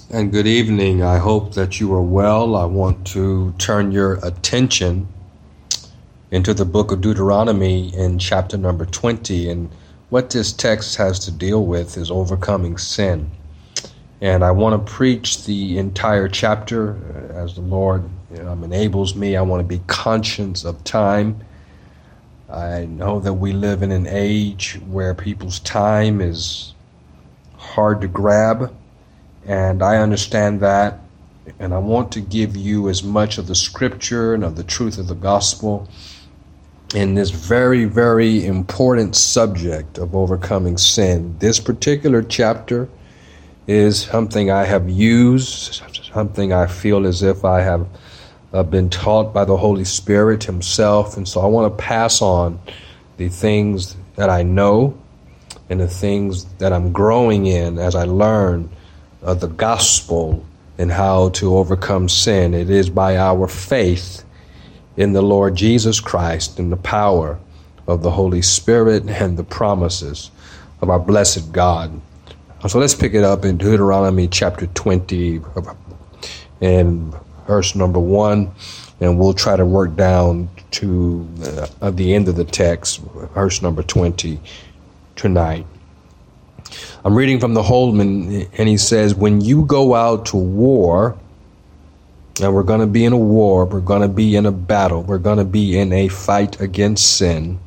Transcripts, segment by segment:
And good evening. I hope that you are well. I want to turn your attention into the book of Deuteronomy in chapter number 20. And what this text has to deal with is overcoming sin. And I want to preach the entire chapter as the Lord enables me. I want to be conscious of time. I know that we live in an age where people's time is hard to grab. And I understand that, and I want to give you as much of the scripture and of the truth of the gospel in this very, very important subject of overcoming sin. This particular chapter is something I have used, something I feel as if I have been taught by the Holy Spirit himself. And so I want to pass on the things that I know and the things that I'm growing in as I learn of the gospel and how to overcome sin. It is by our faith in the Lord Jesus Christ and the power of the Holy Spirit and the promises of our blessed God. So let's pick it up in Deuteronomy chapter 20 and verse number 1, and we'll try to work down to the end of the text, verse number 20 tonight. I'm reading from the Holman, and he says, when you go out to war, and we're going to be in a war, we're going to be in a battle, we're going to be in a fight against sin,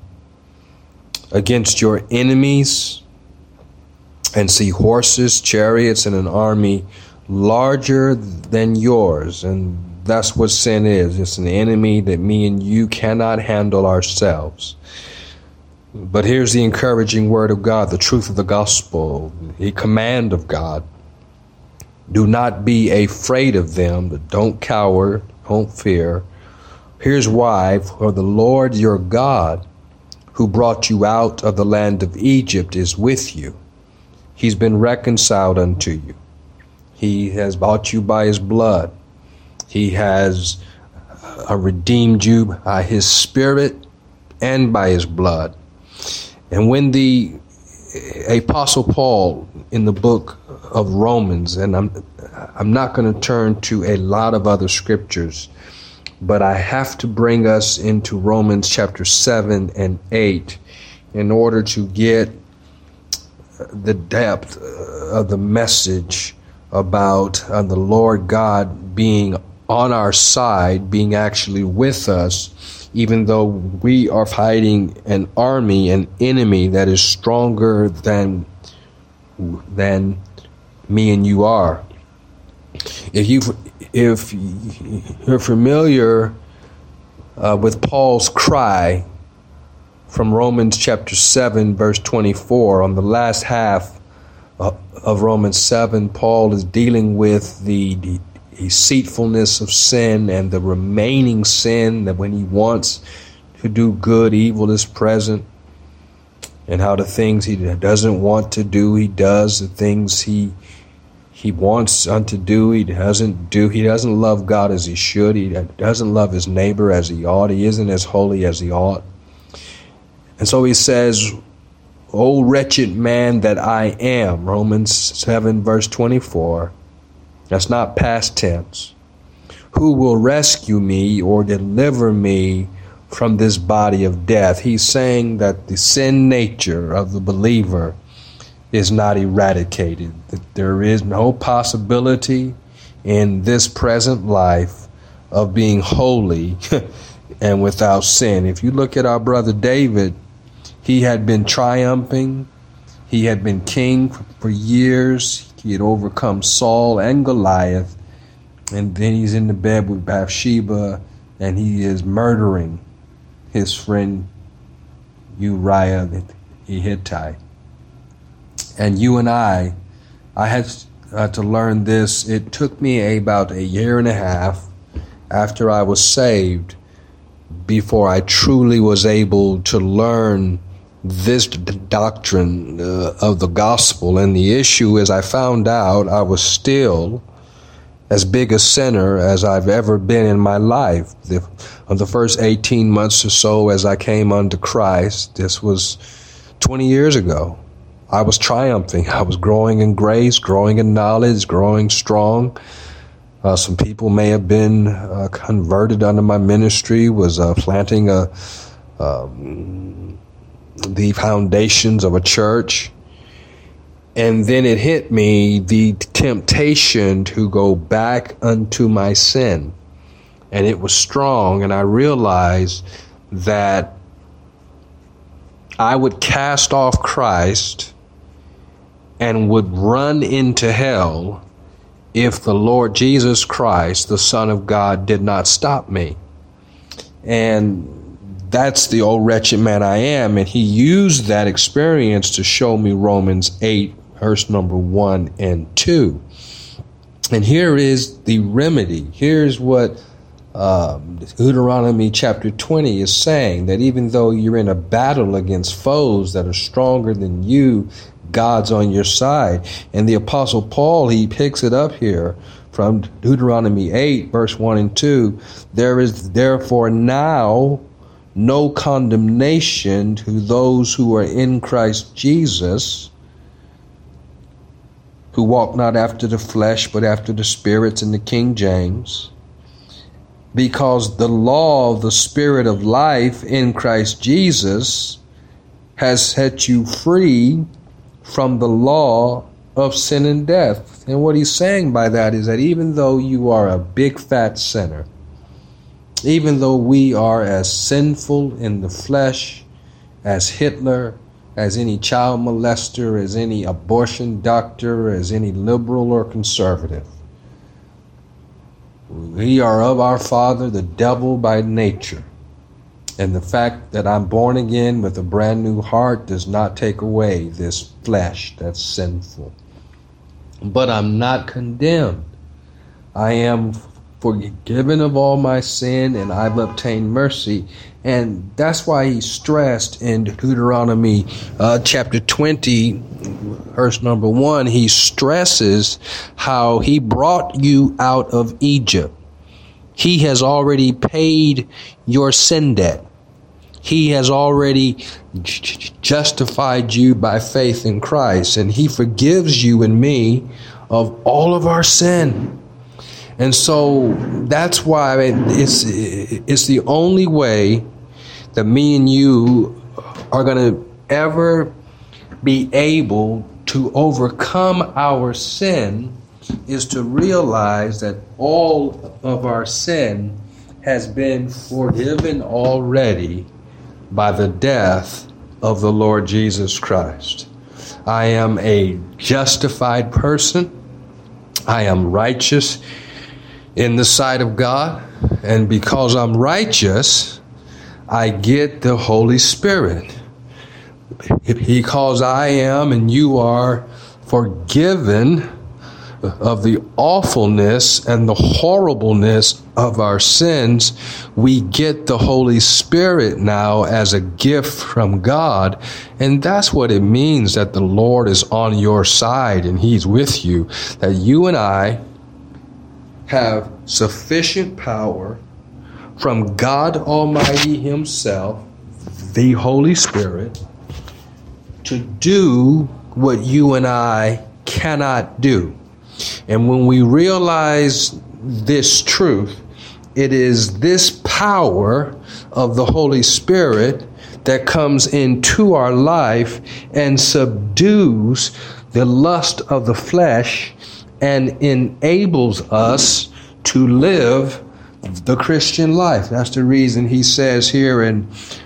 against your enemies, and see horses, chariots, and an army larger than yours. And that's what sin is. It's an enemy that me and you cannot handle ourselves. But here's the encouraging word of God, the truth of the gospel, the command of God. Do not be afraid of them, but don't cower, don't fear. Here's why: for the Lord your God, who brought you out of the land of Egypt, is with you. He's been reconciled unto you. He has bought you by his blood. He has redeemed you by his spirit and by his blood. And when the Apostle Paul in the book of Romans, and I'm not going to turn to a lot of other scriptures, but I have to bring us into Romans chapter 7 and 8 in order to get the depth of the message about the Lord God being on our side, being actually with us, even though we are fighting an army, an enemy that is stronger than me and you are. If you're familiar with Paul's cry from Romans chapter 7, verse 24, on the last half of Romans 7, Paul is dealing with the deceitfulness of sin and the remaining sin, that when he wants to do good, evil is present, and how the things he doesn't want to do, he does. The things he wants unto do, he doesn't do. He doesn't love God as he should. He doesn't love his neighbor as he ought. He isn't as holy as he ought. And so he says, O wretched man that I am, Romans 7, verse 24. That's not past tense. Who will rescue me or deliver me from this body of death? He's saying that the sin nature of the believer is not eradicated, that there is no possibility in this present life of being holy and without sin. If you look at our brother David, he had been triumphing. He had been king for years. He had overcome Saul and Goliath. And then he's in the bed with Bathsheba, and he is murdering his friend Uriah the Hittite. And you and I had to learn this. It took me about a year and a half after I was saved before I truly was able to learn this doctrine of the gospel. And the issue is, I found out I was still as big a sinner as I've ever been in my life. Of the first 18 months or so as I came unto Christ, this was 20 years ago. I was triumphing. I was growing in grace, growing in knowledge, growing strong. Some people may have been converted under my ministry, was planting the foundations of a church. And then it hit me, the temptation to go back unto my sin. And it was strong, and I realized that I would cast off Christ and would run into hell if the Lord Jesus Christ, the Son of God, did not stop me. And that's the old wretched man I am. And he used that experience to show me Romans 8, verse number 1 and 2. And here is the remedy. Here's what Deuteronomy chapter 20 is saying, that even though you're in a battle against foes that are stronger than you, God's on your side. And the Apostle Paul, he picks it up here from Deuteronomy 8, verse 1 and 2. There is therefore now no condemnation to those who are in Christ Jesus, who walk not after the flesh, but after the Spirit, in the King James. Because the law of the Spirit of life in Christ Jesus has set you free from the law of sin and death. And what he's saying by that is that even though you are a big fat sinner, even though we are as sinful in the flesh as Hitler, as any child molester, as any abortion doctor, as any liberal or conservative, we are of our father, the devil, by nature. And the fact that I'm born again with a brand new heart does not take away this flesh that's sinful. But I'm not condemned. I am forgiven of all my sin, and I've obtained mercy. And that's why he stressed in Deuteronomy chapter 20, verse number 1, he stresses how he brought you out of Egypt. He has already paid your sin debt. He has already justified you by faith in Christ, and he forgives you and me of all of our sin. And so that's why it's the only way that me and you are going to ever be able to overcome our sin, is to realize that all of our sin has been forgiven already by the death of the Lord Jesus Christ. I am a justified person. I am righteous in the sight of God. And because I'm righteous, I get the Holy Spirit. Because I am and you are forgiven of the awfulness and the horribleness of our sins, we get the Holy Spirit now as a gift from God. And that's what it means that the Lord is on your side and he's with you. That you and I have sufficient power from God Almighty himself, the Holy Spirit, to do what you and I cannot do. And when we realize this truth, it is this power of the Holy Spirit that comes into our life and subdues the lust of the flesh and enables us to live the Christian life. That's the reason he says here in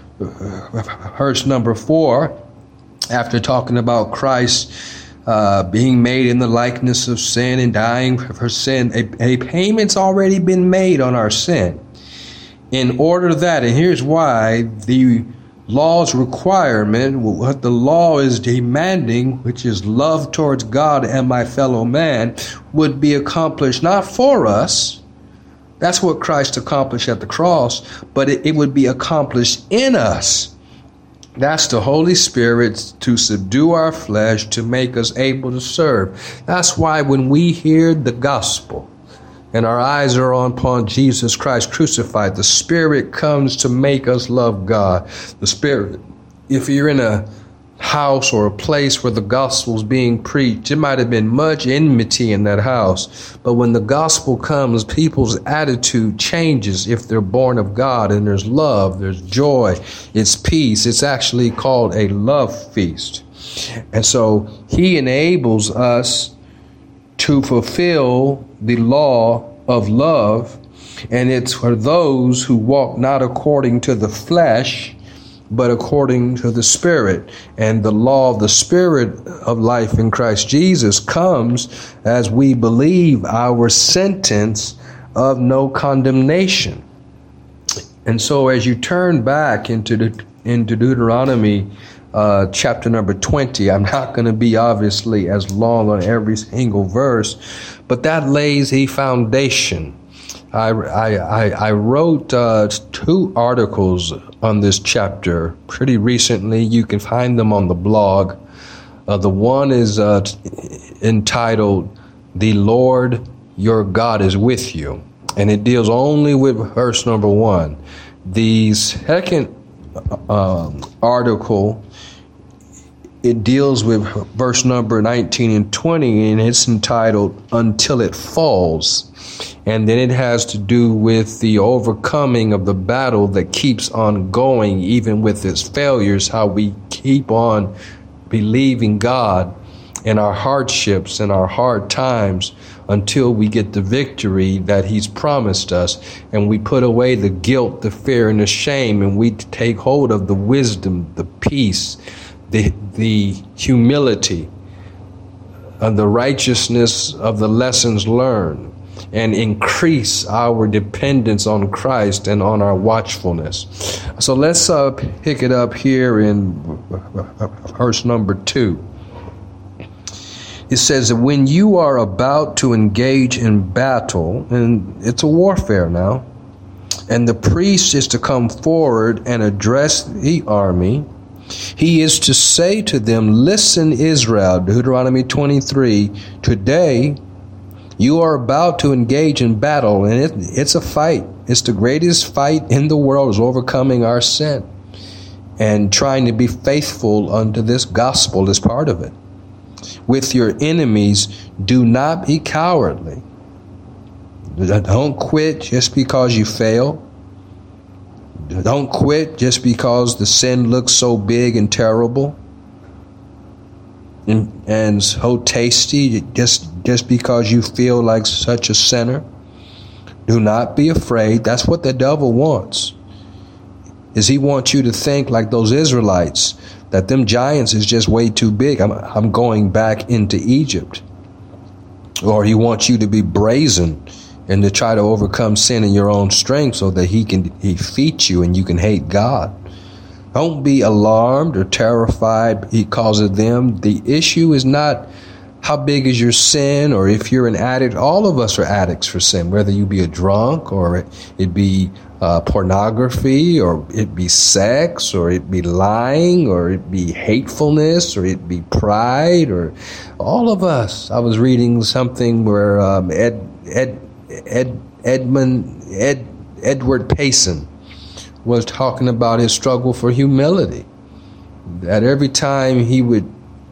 verse number 4, after talking about Christ being made in the likeness of sin and dying for sin, a payment's already been made on our sin. In order that, and here's why, the law's requirement, what the law is demanding, which is love towards God and my fellow man, would be accomplished not for us. That's what Christ accomplished at the cross, but it would be accomplished in us. That's the Holy Spirit to subdue our flesh, to make us able to serve. That's why when we hear the gospel and our eyes are upon Jesus Christ crucified, the Spirit comes to make us love God. The Spirit, if you're in a house or a place where the gospel is being preached, it might have been much enmity in that house. But when the gospel comes, people's attitude changes if they're born of God, and there's love, there's joy, it's peace. It's actually called a love feast. And so he enables us to fulfill the law of love. And it's for those who walk not according to the flesh, but according to the Spirit. And the law of the Spirit of life in Christ Jesus comes as we believe our sentence of no condemnation. And so as you turn back into Deuteronomy chapter number 20, I'm not going to be obviously as long on every single verse, but that lays a foundation. I wrote 2 articles on this chapter pretty recently. You can find them on the blog. The one is entitled, "The Lord Your God is With You," and it deals only with verse number 1. The second article, it deals with verse number 19 and 20, and it's entitled "Until It Falls." And then it has to do with the overcoming of the battle that keeps on going, even with its failures, how we keep on believing God in our hardships and our hard times until we get the victory that he's promised us. And we put away the guilt, the fear, and the shame, and we take hold of the wisdom, the peace, the humility, and the righteousness of the lessons learned, and increase our dependence on Christ and on our watchfulness. So let's pick it up here in verse number 2. It says that when you are about to engage in battle, and it's a warfare now, and the priest is to come forward and address the army, he is to say to them, "Listen, Israel," Deuteronomy 23, "today you are about to engage in battle," and it's a fight. It's the greatest fight in the world, is overcoming our sin. And trying to be faithful unto this gospel is part of it. "With your enemies, do not be cowardly." Don't quit just because you fail. Don't quit just because the sin looks so big and terrible and so tasty, just because you feel like such a sinner. Do not be afraid. That's what the devil wants. Is he wants you to think like those Israelites, that them giants is just way too big. I'm going back into Egypt. Or he wants you to be brazen and to try to overcome sin in your own strength so that he can defeat you and you can hate God. Don't be alarmed or terrified because of them. The issue is not how big is your sin, or if you're an addict. All of us are addicts for sin, whether you be a drunk, or it be pornography, or it be sex, or it be lying, or it be hatefulness, or it be pride, or all of us. I was reading something where Edward Payson was talking about his struggle for humility. That every time he would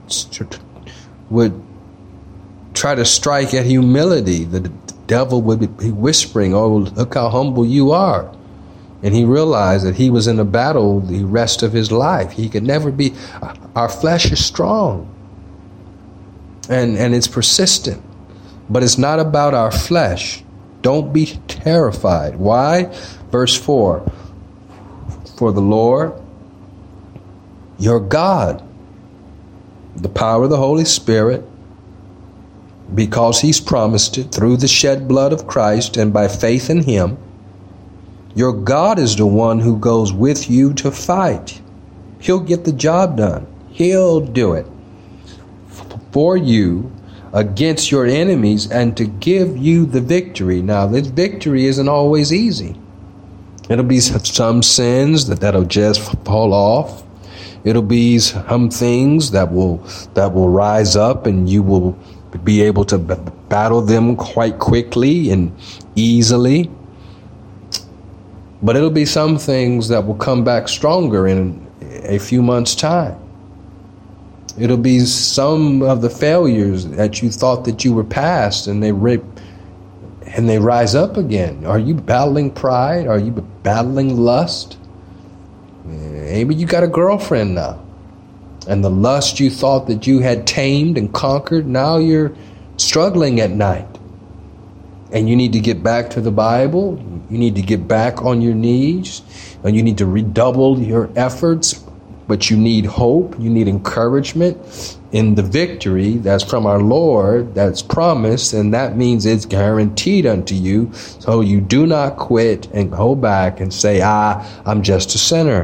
try to strike at humility, the devil would be whispering, "Oh, look how humble you are." And he realized that he was in a battle the rest of his life. He could never be. Our flesh is strong, and it's persistent, but it's not about our flesh. Don't be terrified. Why? Verse 4. "For the Lord, your God, the power of the Holy Spirit, because he's promised it through the shed blood of Christ and by faith in him, your God is the one who goes with you to fight. He'll get the job done. He'll do it for you against your enemies and to give you the victory." Now, this victory isn't always easy. It'll be some sins that'll just fall off. It'll be some things that will rise up, and you will be able to battle them quite quickly and easily. But it'll be some things that will come back stronger in a few months' time. It'll be some of the failures that you thought that you were past, and they rise up again. Are you battling pride? Are you battling lust? Maybe you got a girlfriend now, and the lust you thought that you had tamed and conquered, now you're struggling at night. And you need to get back to the Bible. You need to get back on your knees, and you need to redouble your efforts. But you need hope. You need encouragement in the victory that's from our Lord, that's promised, and that means it's guaranteed unto you. So you do not quit and go back and say, I'm just a sinner.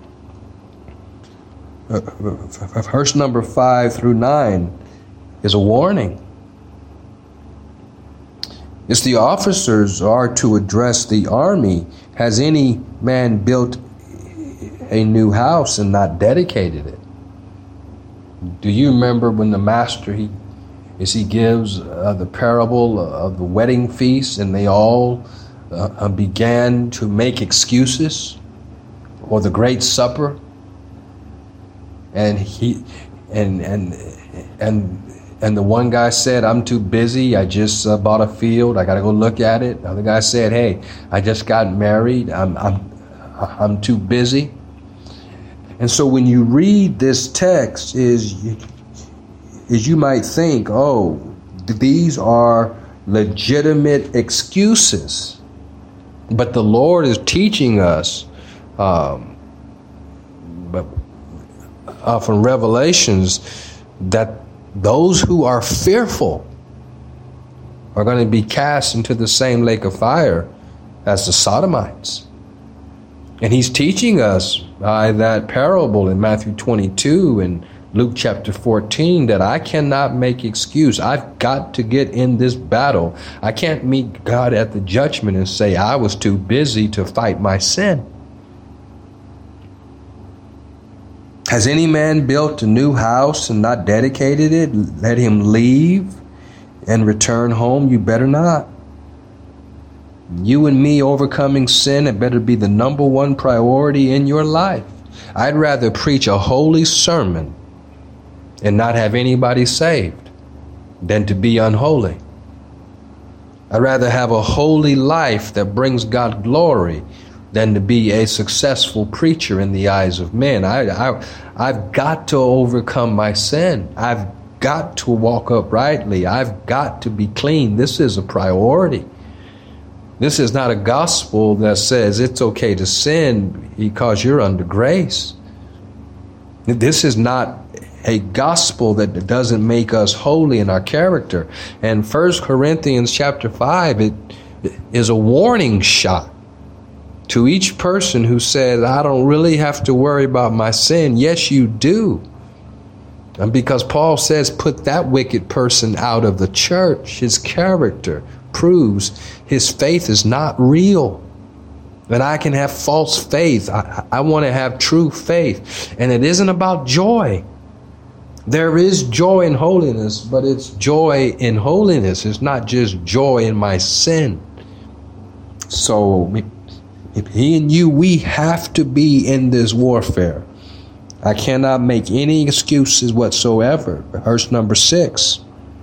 Verse number 5 through 9 is a warning. It's the officers are to address the army. Has any man built a new house and not dedicated it? Do you remember when the master, he gives the parable of the wedding feast, and they all began to make excuses, or the great supper, and the one guy said, I'm too busy. I just bought a field. I got to go look at it. The other guy said, hey, I just got married. I'm too busy. And so when you read this text, is you might think, oh, these are legitimate excuses. But the Lord is teaching us from Revelations that those who are fearful are going to be cast into the same lake of fire as the Sodomites. And he's teaching us by that parable in Matthew 22 and Luke chapter 14 that I cannot make excuse. I've got to get in this battle. I can't meet God at the judgment and say I was too busy to fight my sin. Has any man built a new house and not dedicated it? Let him leave and return home. You better not. You and me overcoming sin, it better be the number one priority in your life. I'd rather preach a holy sermon and not have anybody saved than to be unholy. I'd rather have a holy life that brings God glory than to be a successful preacher in the eyes of men. I've got to overcome my sin. I've got to walk uprightly. I've got to be clean. This is a priority. This is not a gospel that says it's okay to sin because you're under grace. This is not a gospel that doesn't make us holy in our character. And 1 Corinthians chapter 5, it is a warning shot to each person who says, I don't really have to worry about my sin. Yes, you do. And because Paul says, put that wicked person out of the church, his character proves his faith is not real. That I can have false faith. I want to have true faith. And it isn't about joy. There is joy in holiness, but it's joy in holiness. It's not just joy in my sin. So if he and you, we have to be in this warfare. I cannot make any excuses whatsoever. Verse number 6.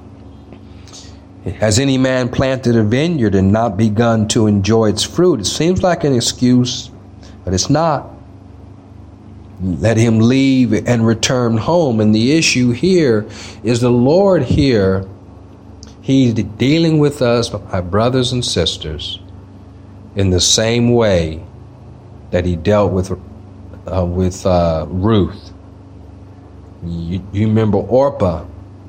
Has any man planted a vineyard and not begun to enjoy its fruit? It seems like an excuse, but it's not. Let him leave and return home. And the issue here is the Lord here, he's dealing with us, my brothers and sisters, in the same way that he dealt with Ruth. You remember Orpah.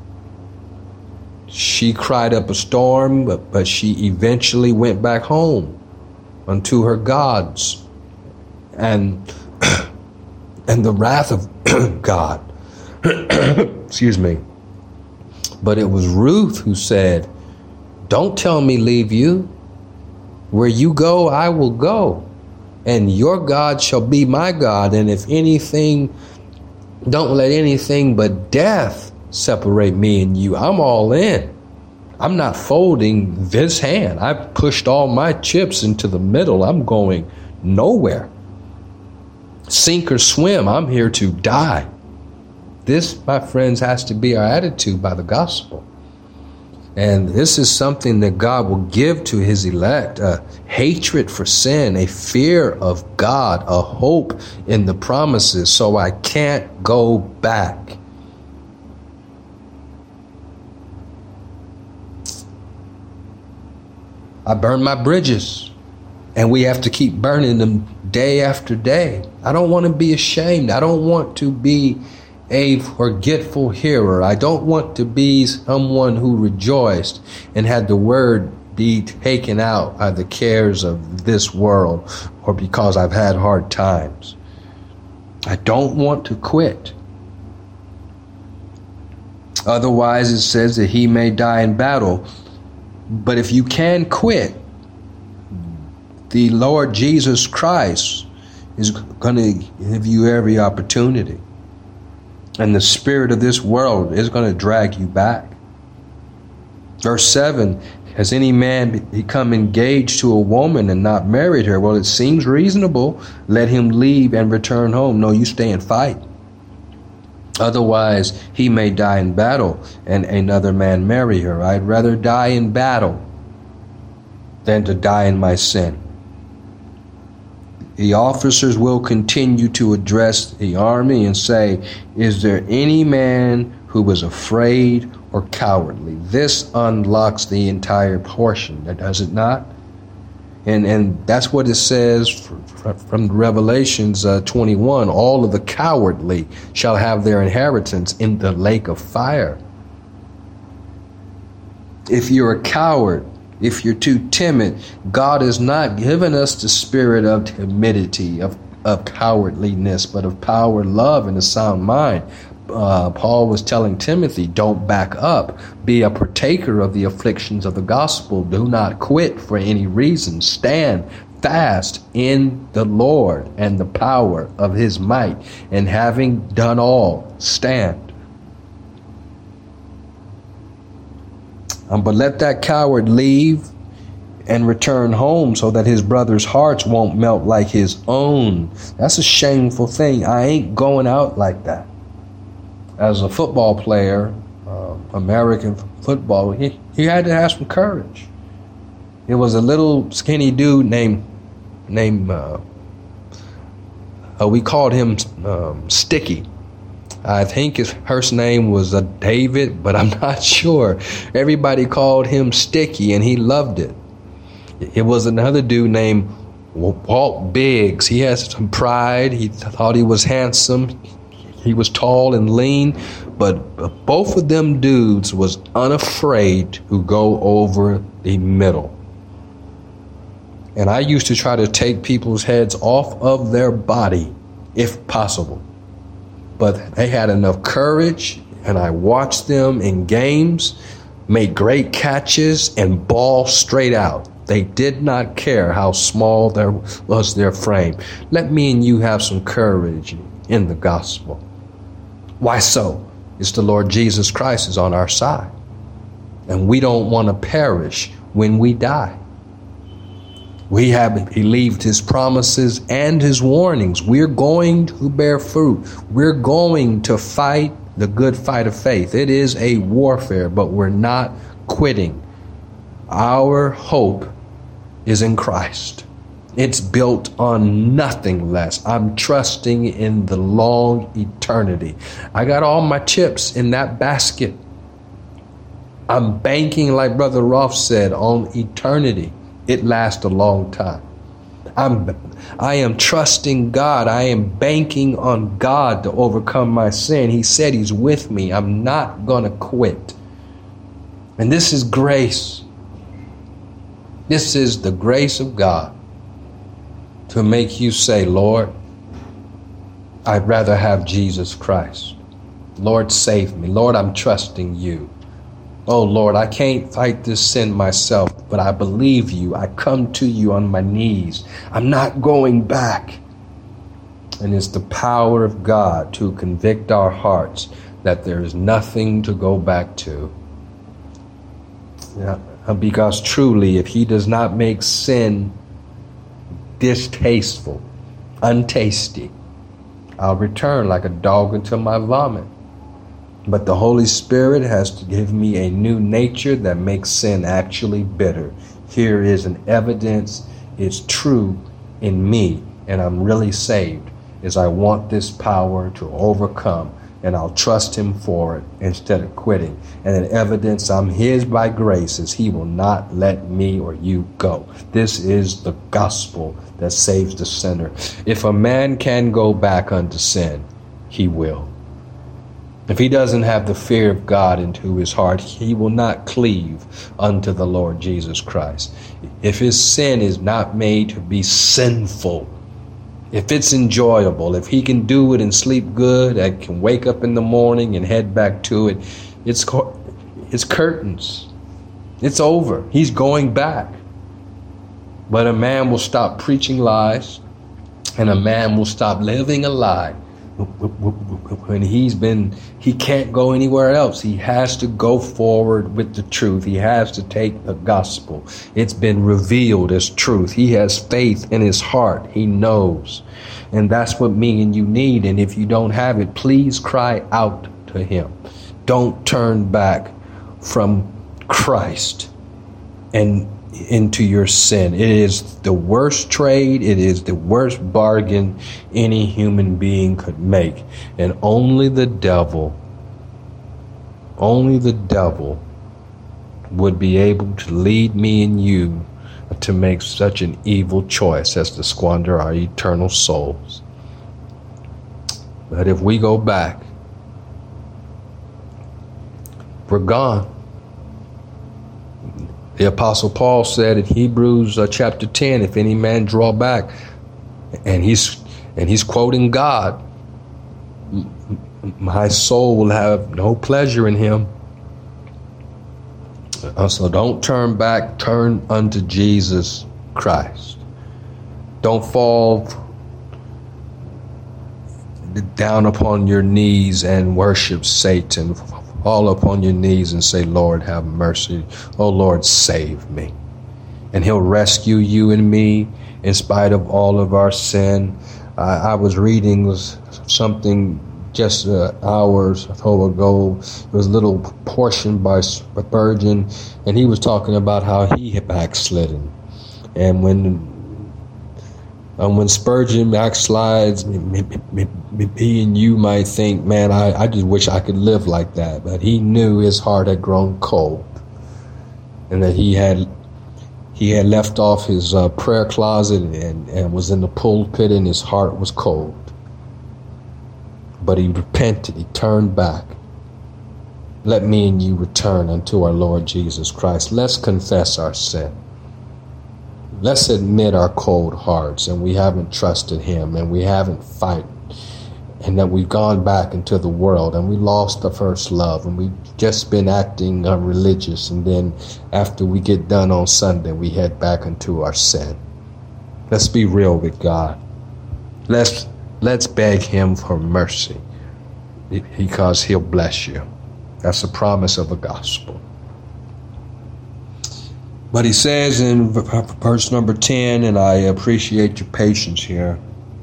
She cried up a storm, but she eventually went back home unto her gods. And the wrath of God. Excuse me. But it was Ruth who said, don't tell me leave you. Where you go, I will go. And your God shall be my God. And if anything, don't let anything but death separate me and you. I'm all in. I'm not folding this hand. I've pushed all my chips into the middle. I'm going nowhere. Sink or swim, I'm here to die. This, my friends, has to be our attitude by the gospel. And this is something that God will give to his elect, a hatred for sin, a fear of God, a hope in the promises, so I can't go back. I burned my bridges, and we have to keep burning them day after day. I don't want to be ashamed. I don't want to be a forgetful hearer. I don't want to be someone who rejoiced and had the word be taken out by the cares of this world or because I've had hard times. I don't want to quit. Otherwise, it says that he may die in battle. But if you can quit, the Lord Jesus Christ is going to give you every opportunity. And the spirit of this world is going to drag you back. Verse 7, has any man become engaged to a woman and not married her? Well, it seems reasonable. Let him leave and return home. No, you stay and fight. Otherwise, he may die in battle and another man marry her. I'd rather die in battle than to die in my sin. The officers will continue to address the army and say, is there any man who was afraid or cowardly? This unlocks the entire portion, does it not? And that's what it says from Revelations 21. All of the cowardly shall have their inheritance in the lake of fire. If you're a coward, if you're too timid, God has not given us the spirit of timidity, of cowardliness, but of power, love, and a sound mind. Paul was telling Timothy, don't back up. Be a partaker of the afflictions of the gospel. Do not quit for any reason. Stand fast in the Lord and the power of his might. And having done all, stand. But let that coward leave and return home so that his brother's hearts won't melt like his own. That's a shameful thing. I ain't going out like that. As a football player, American football, he had to have some courage. It was a little skinny dude named we called him Sticky. I think his first name was David, but I'm not sure. Everybody called him Sticky, and he loved it. It was another dude named Walt Biggs. He had some pride. He thought he was handsome. He was tall and lean, but both of them dudes was unafraid to go over the middle. And I used to try to take people's heads off of their body, if possible. But they had enough courage, and I watched them in games make great catches and ball straight out. They did not care how small there was their frame. Let me and you have some courage in the gospel. Why so? It's the Lord Jesus Christ is on our side. And we don't want to perish when we die. We have believed his promises and his warnings. We're going to bear fruit. We're going to fight the good fight of faith. It is a warfare, but we're not quitting. Our hope is in Christ. It's built on nothing less. I'm trusting in the long eternity. I got all my chips in that basket. I'm banking, like Brother Rolf said, on eternity. It lasts a long time. I am trusting God. I am banking on God to overcome my sin. He said he's with me. I'm not going to quit. And this is grace. This is the grace of God to make you say, Lord, I'd rather have Jesus Christ. Lord, save me. Lord, I'm trusting you. Oh, Lord, I can't fight this sin myself, but I believe you. I come to you on my knees. I'm not going back. And it's the power of God to convict our hearts that there is nothing to go back to. Yeah, because truly, if he does not make sin distasteful, untasty, I'll return like a dog into my vomit. But the Holy Spirit has to give me a new nature that makes sin actually bitter. Here is an evidence it's true in me, and I'm really saved, is I want this power to overcome, and I'll trust him for it instead of quitting. And an evidence I'm his by grace is he will not let me or you go. This is the gospel that saves the sinner. If a man can go back unto sin, he will. If he doesn't have the fear of God into his heart, he will not cleave unto the Lord Jesus Christ. If his sin is not made to be sinful, if it's enjoyable, if he can do it and sleep good, and can wake up in the morning and head back to it, it's curtains. It's over. He's going back. But a man will stop preaching lies, and a man will stop living a lie when he can't go anywhere else. He has to go forward with the truth. He has to take the gospel. It's been revealed as truth. He has faith in his heart. He knows. And that's what me and you need. And if you don't have it, please cry out to him. Don't turn back from Christ and into your sin. It is the worst trade. It is the worst bargain any human being could make. And only the devil would be able to lead me and you to make such an evil choice as to squander our eternal souls. But if we go back, we're gone. The Apostle Paul said in Hebrews chapter 10, if any man draw back, and he's quoting God, my soul will have no pleasure in him. So don't turn back, turn unto Jesus Christ. Don't fall down upon your knees and worship Satan. Fall upon your knees and say, Lord, have mercy. Oh, Lord, save me. And he'll rescue you and me in spite of all of our sin. I was reading something just hours ago. It was a little portion by Spurgeon, and he was talking about how he had backslidden. And when Spurgeon backslides, he and you might think, man, I just wish I could live like that. But he knew his heart had grown cold, and that he had left off his prayer closet and was in the pulpit, and his heart was cold. But he repented. He turned back. Let me and you return unto our Lord Jesus Christ. Let's confess our sin. Let's admit our cold hearts, and we haven't trusted him, and we haven't fight, and that we've gone back into the world, and we lost the first love, and we've just been acting religious, and then after we get done on Sunday, we head back into our sin. Let's be real with God. Let's beg him for mercy, because he'll bless you. That's the promise of the gospel. But he says in verse number 10, and I appreciate your patience here,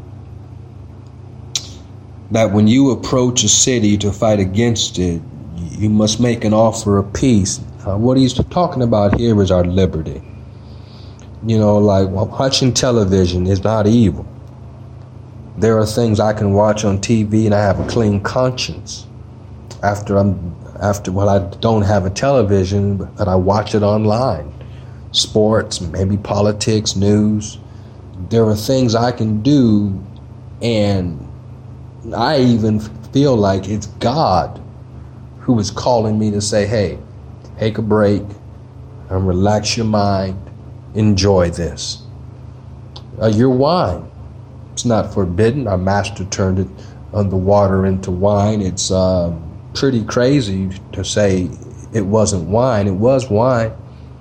that when you approach a city to fight against it, you must make an offer of peace. What he's talking about here is our liberty. You know, like watching television is not evil. There are things I can watch on TV and I have a clean conscience. After I don't have a television, but I watch it online. Sports, maybe politics, news. There are things I can do, and I even feel like it's God who is calling me to say, hey, take a break and relax your mind. Enjoy this. Your wine, it's not forbidden. Our master turned it on the water into wine. It's pretty crazy to say it wasn't wine. It was wine.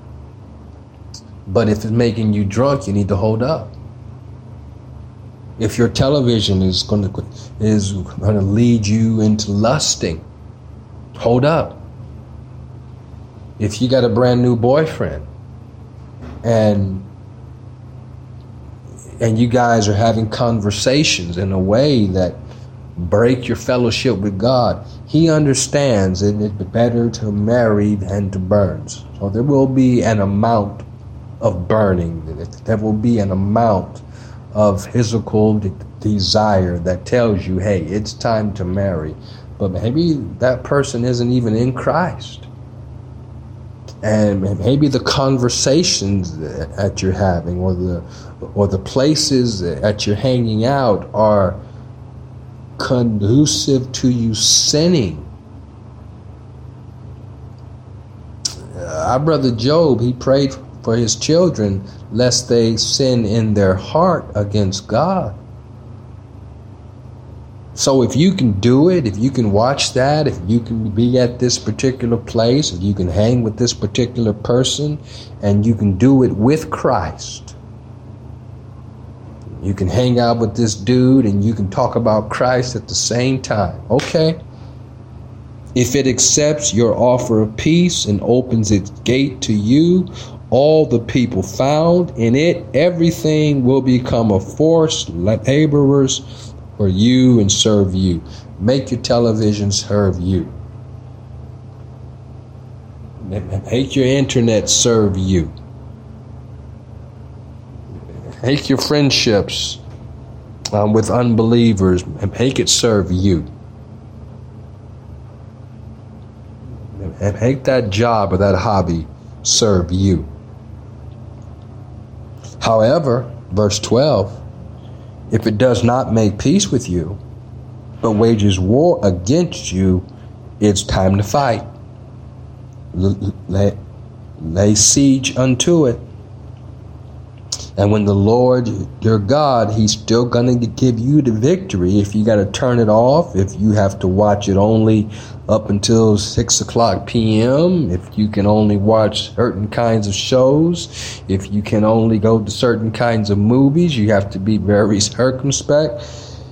But if it's making you drunk, you need to hold up. If your television is going to lead you into lusting, hold up. If you got a brand new boyfriend and you guys are having conversations in a way that break your fellowship with God. He understands that it's better to marry than to burn. So there will be an amount of burning. There will be an amount of physical desire that tells you, hey, it's time to marry. But maybe that person isn't even in Christ. And maybe the conversations that you're having or the places that you're hanging out are conducive to you sinning. Our brother Job, he prayed for his children lest they sin in their heart against God. So if you can do it, if you can watch that, if you can be at this particular place, if you can hang with this particular person, and you can do it with Christ, you can hang out with this dude and you can talk about Christ at the same time. Okay. If it accepts your offer of peace and opens its gate to you, all the people found in it, everything will become a force, laborers for you and serve you. Make your television serve you. Make your internet serve you. Make your friendships with unbelievers and make it serve you. And make that job or that hobby serve you. However, verse 12, if it does not make peace with you, but wages war against you, it's time to fight. Lay siege unto it. And when the Lord, your God, he's still going to give you the victory. If you got to turn it off, if you have to watch it only up until 6 o'clock p.m., if you can only watch certain kinds of shows, if you can only go to certain kinds of movies, you have to be very circumspect.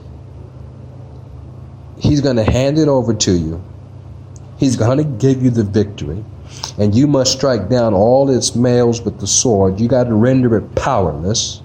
He's going to hand it over to you. He's going to give you the victory. And you must strike down all its males with the sword. You got to render it powerless.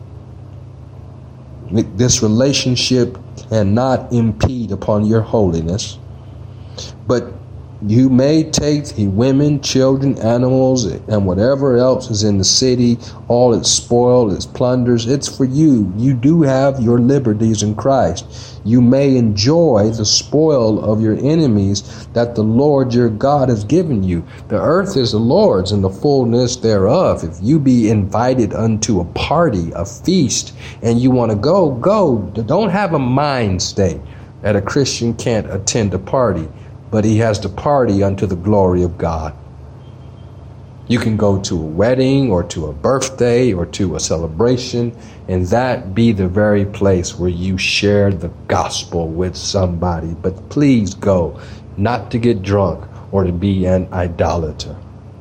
This relationship cannot impede upon your holiness. But you may take the women, children, animals, and whatever else is in the city, all its spoil, its plunders. It's for you. You do have your liberties in Christ. You may enjoy the spoil of your enemies that the Lord your God has given you. The earth is the Lord's and the fullness thereof. If you be invited unto a party, a feast, and you want to go, go. Don't have a mind state that a Christian can't attend a party, but he has to party unto the glory of God. You can go to a wedding or to a birthday or to a celebration, and that be the very place where you share the gospel with somebody. But please go, not to get drunk or to be an idolater.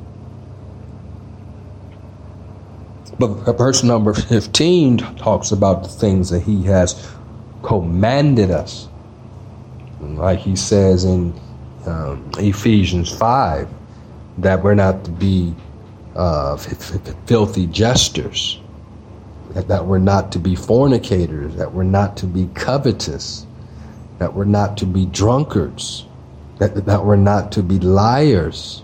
But verse number 15 talks about the things that he has commanded us. Like he says in Ephesians 5, that we're not to be filthy jesters, that we're not to be fornicators, that we're not to be covetous, that we're not to be drunkards, that we're not to be liars.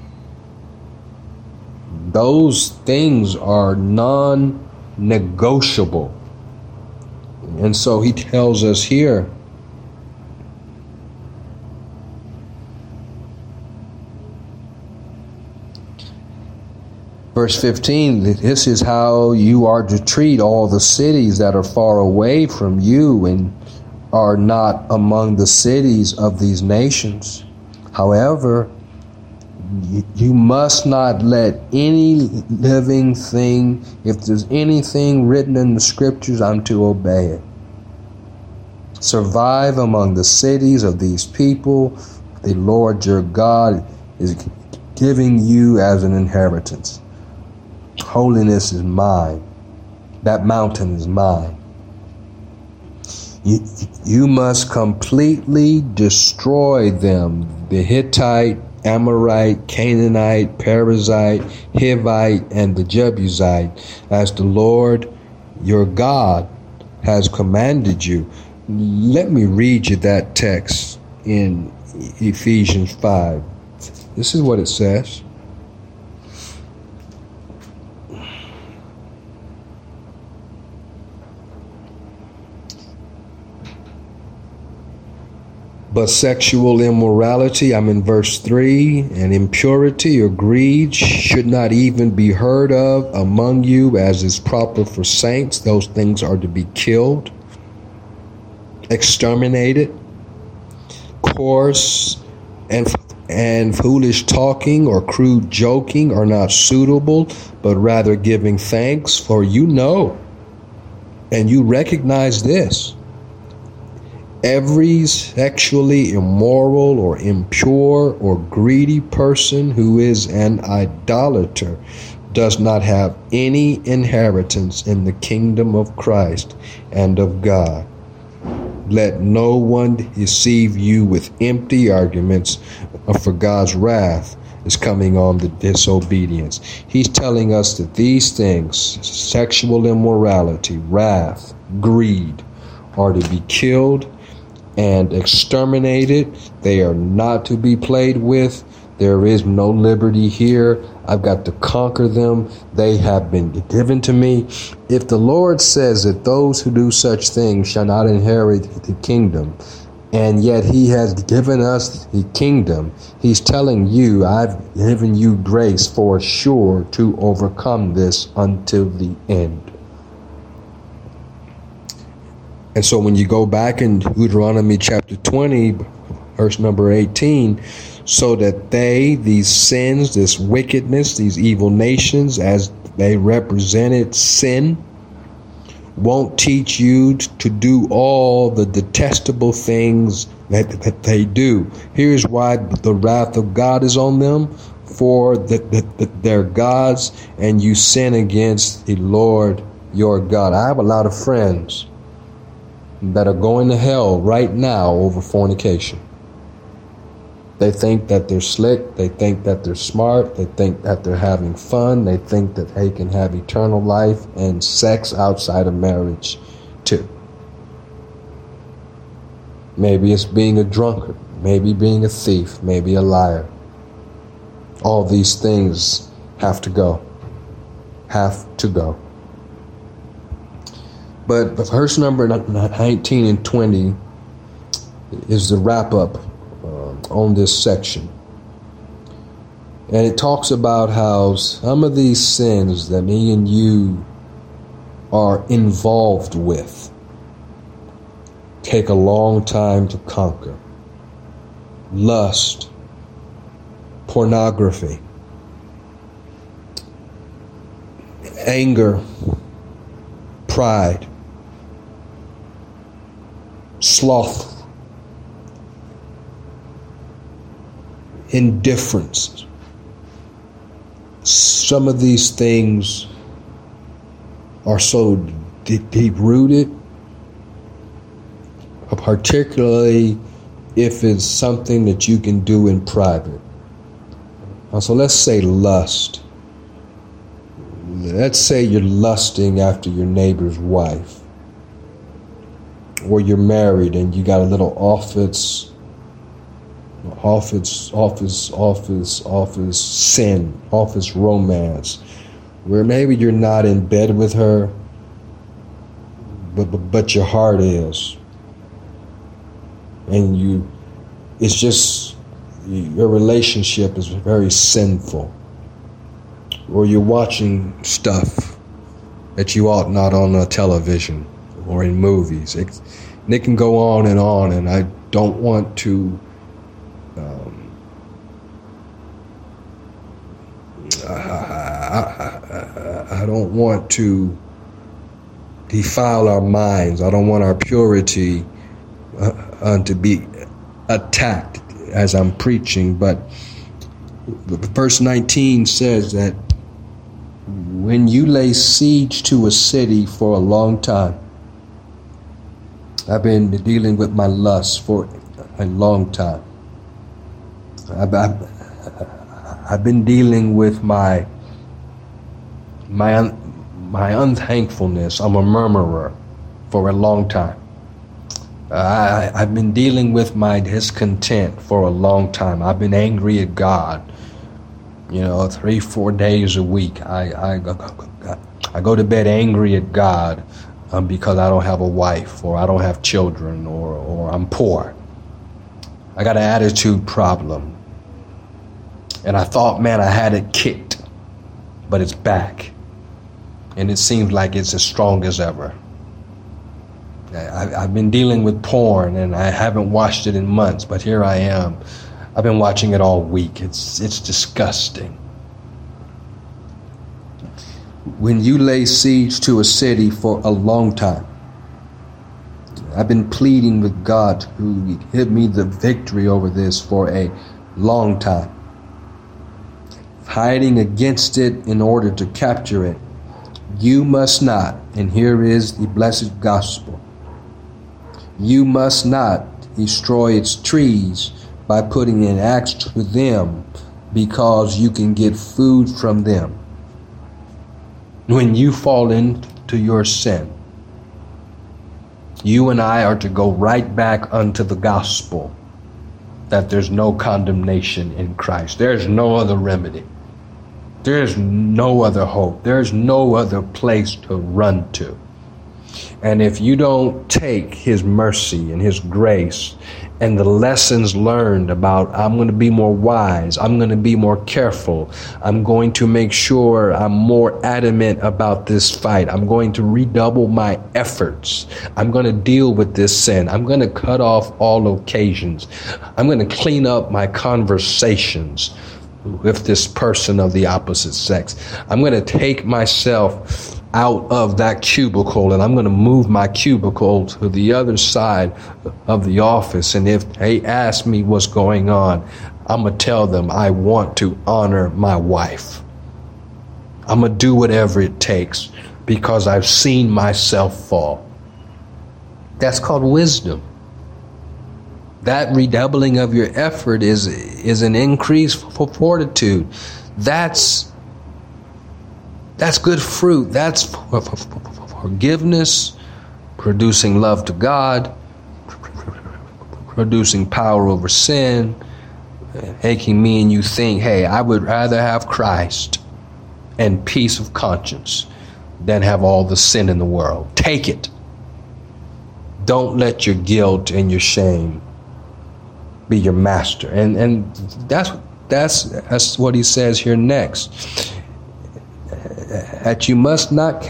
Those things are non-negotiable. And so he tells us here, verse 15, this is how you are to treat all the cities that are far away from you and are not among the cities of these nations. However, you must not let any living thing, if there's anything written in the scriptures, I'm to obey it. Survive among the cities of these people. The Lord your God is giving you as an inheritance. Holiness is mine. That mountain is mine. You must completely destroy them. The Hittite, Amorite, Canaanite, Perizzite, Hivite, and the Jebusite, as the Lord your God has commanded you. Let me read you that text in Ephesians 5. This is what it says. But sexual immorality, I'm in verse 3, and impurity or greed should not even be heard of among you as is proper for saints. Those things are to be killed, exterminated. Coarse and foolish talking or crude joking are not suitable, but rather giving thanks, for you know and you recognize this. Every sexually immoral or impure or greedy person who is an idolater does not have any inheritance in the kingdom of Christ and of God. Let no one deceive you with empty arguments, for God's wrath is coming on the disobedience. He's telling us that these things, sexual immorality, wrath, greed, are to be killed and exterminated. They are not to be played with. There is no liberty here. I've got to conquer them. They have been given to me. If the Lord says that those who do such things shall not inherit the kingdom, and yet he has given us the kingdom, he's telling you, I've given you grace for sure to overcome this until the end. And so when you go back in Deuteronomy chapter 20, verse number 18, so that they, these sins, this wickedness, these evil nations, as they represented sin, won't teach you to do all the detestable things that they do. Here's why the wrath of God is on them: for they're gods, and you sin against the Lord your God. I have a lot of friends that are going to hell right now over fornication. They think that they're slick. They think that they're smart. They think that they're having fun. They think that they can have eternal life and sex outside of marriage too. Maybe it's being a drunkard. Maybe being a thief. Maybe a liar. All these things have to go. Have to go. But verse number 19 and 20 is the wrap-up on this section. And it talks about how some of these sins that me and you are involved with take a long time to conquer. Lust, pornography, anger, pride, sloth, indifference. Some of these things are so deep-rooted, particularly if it's something that you can do in private. So let's say lust. Let's say you're lusting after your neighbor's wife, or you're married and you got a little office sin, office romance, where maybe you're not in bed with her, but your heart is, and it's just your relationship is very sinful, or you're watching stuff that you ought not on a television or in movies. It can go on, and I don't want to I don't want to defile our minds. I don't want our purity to be attacked as I'm preaching. But verse 19 says that when you lay siege to a city for a long time, I've been dealing with my lust for a long time. I've been dealing with my unthankfulness. I'm a murmurer for a long time. I've been dealing with my discontent for a long time. I've been angry at God. 3-4 days a week. I go to bed angry at God because I don't have a wife, or I don't have children, or I'm poor. I got an attitude problem. And I thought, man, I had it kicked, but it's back. And it seems like it's as strong as ever. I've been dealing with porn, and I haven't watched it in months, but here I am. I've been watching it all week. It's disgusting. When you lay siege to a city for a long time, I've been pleading with God to give me the victory over this for a long time. Fighting against it in order to capture it. You must not, and here is the blessed gospel, you must not destroy its trees by putting an axe to them, because you can get food from them. When you fall into your sin, you and I are to go right back unto the gospel, that there's no condemnation in Christ. There's no other remedy. There's no other hope. There's no other place to run to. And if you don't take his mercy and his grace and the lessons learned about, I'm going to be more wise, I'm going to be more careful, I'm going to make sure I'm more adamant about this fight, I'm going to redouble my efforts, I'm going to deal with this sin, I'm going to cut off all occasions, I'm going to clean up my conversations with this person of the opposite sex, I'm going to take myself out of that cubicle, and I'm going to move my cubicle to the other side of the office. And if they ask me what's going on, I'm going to tell them I want to honor my wife. I'm going to do whatever it takes because I've seen myself fall. That's called wisdom. That redoubling of your effort is an increase for fortitude. That's good fruit. That's forgiveness, producing love to God, producing power over sin, making me and you think, hey, I would rather have Christ and peace of conscience than have all the sin in the world. Take it. Don't let your guilt and your shame be your master. And that's what he says here next. That you must not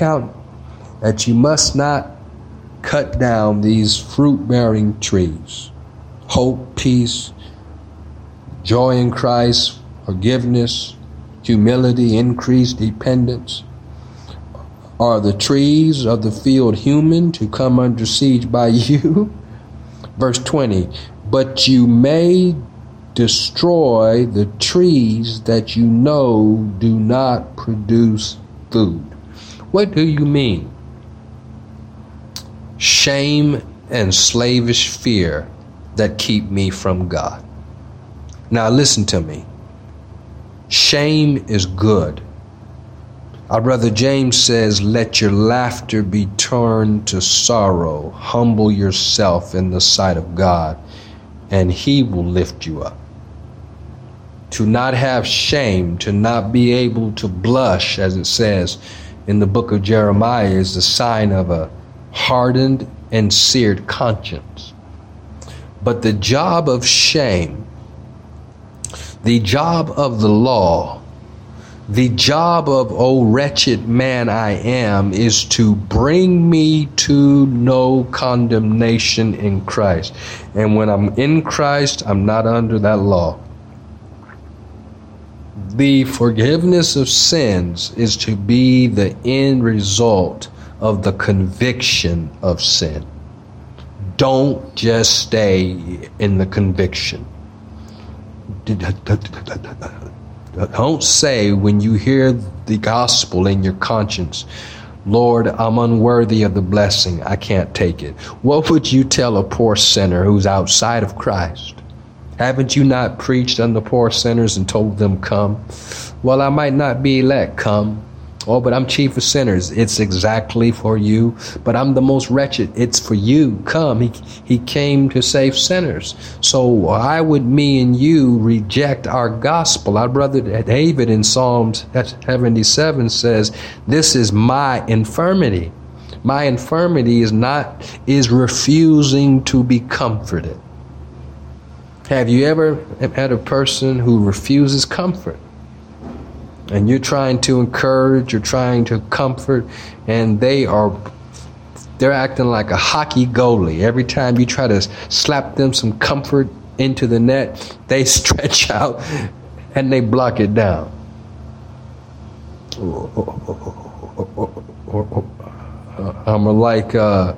cut down these fruit-bearing trees. Hope, peace, joy in Christ, forgiveness, humility, increased dependence. Are the trees of the field human to come under siege by you? Verse 20, but you may destroy the trees that you know do not produce food. What do you mean? Shame and slavish fear that keep me from God. Now listen to me. Shame is good. Our brother James says, let your laughter be turned to sorrow. Humble yourself in the sight of God, and he will lift you up. To not have shame, to not be able to blush, as it says in the book of Jeremiah, is the sign of a hardened and seared conscience. But the job of shame, the job of the law, the job of, oh wretched man I am, is to bring me to no condemnation in Christ. And when I'm in Christ, I'm not under that law. The forgiveness of sins is to be the end result of the conviction of sin. Don't just stay in the conviction. Don't say when you hear the gospel in your conscience, Lord, I'm unworthy of the blessing. I can't take it. What would you tell a poor sinner who's outside of Christ? Haven't you not preached unto poor sinners and told them, come? Well, I might not be elect, come. Oh, but I'm chief of sinners. It's exactly for you. But I'm the most wretched. It's for you. Come. He came to save sinners. So why would me and you reject our gospel? Our brother David in Psalms 77 says, this is my infirmity. My infirmity is refusing to be comforted. Have you ever had a person who refuses comfort? And you're trying to encourage, you're trying to comfort, and they're acting like a hockey goalie. Every time you try to slap them some comfort into the net, they stretch out and they block it down. I'm like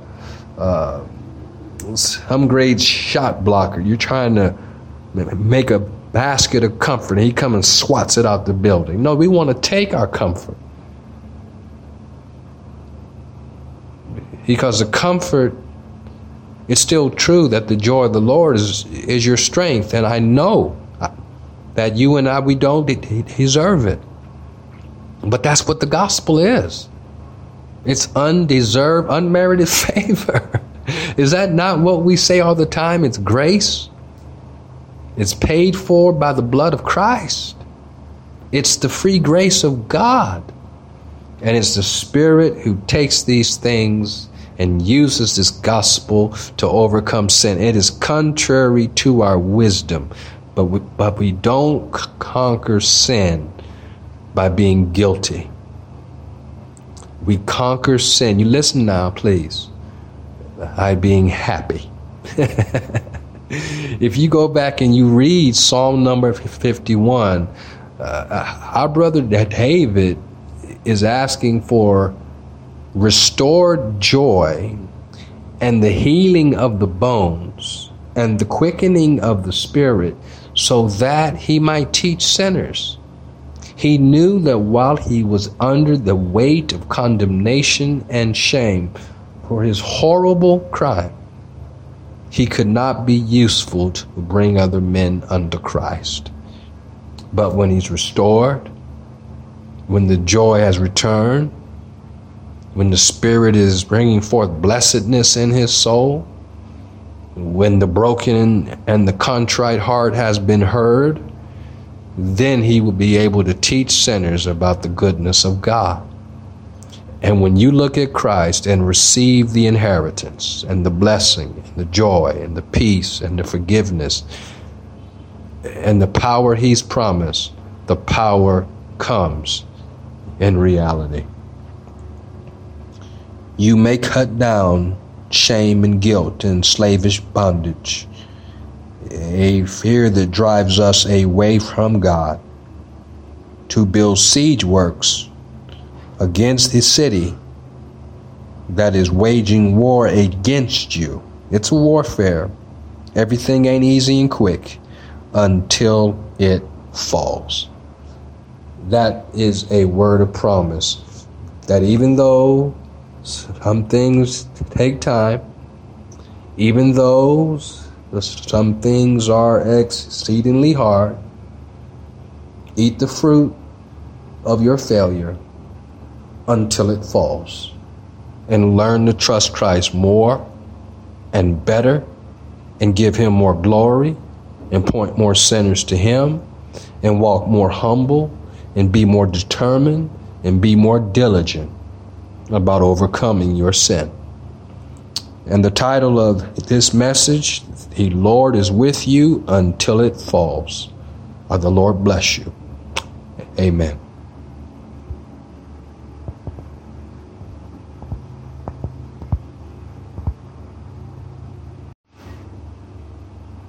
some great shot blocker. You're trying to make a basket of comfort, and he comes and swats it out the building. No, we want to take our comfort. Because the comfort, it's still true that the joy of the Lord is your strength. And I know that you and I, we don't deserve it. But that's what the gospel is. It's undeserved, unmerited favor. Is that not what we say all the time? It's grace. It's paid for by the blood of Christ. It's the free grace of God. And it's the Spirit who takes these things and uses this gospel to overcome sin. It is contrary to our wisdom. But we don't conquer sin by being guilty. We conquer sin. You listen now, please. By being happy. If you go back and you read Psalm number 51, our brother David is asking for restored joy and the healing of the bones and the quickening of the spirit so that he might teach sinners. He knew that while he was under the weight of condemnation and shame for his horrible crime, he could not be useful to bring other men unto Christ. But when he's restored, when the joy has returned, when the Spirit is bringing forth blessedness in his soul, when the broken and the contrite heart has been heard, then he will be able to teach sinners about the goodness of God. And when you look at Christ and receive the inheritance and the blessing and the joy and the peace and the forgiveness and the power he's promised, the power comes in reality. You may cut down shame and guilt and slavish bondage, a fear that drives us away from God, to build siege works against the city that is waging war against you. It's a warfare. Everything ain't easy and quick until it falls. That is a word of promise, that even though some things take time, even though some things are exceedingly hard, eat the fruit of your failure until it falls, and learn to trust Christ more and better, and give him more glory, and point more sinners to him, and walk more humble, and be more determined, and be more diligent about overcoming your sin. And the title of this message, The Lord is with you until it falls. The Lord bless you. Amen.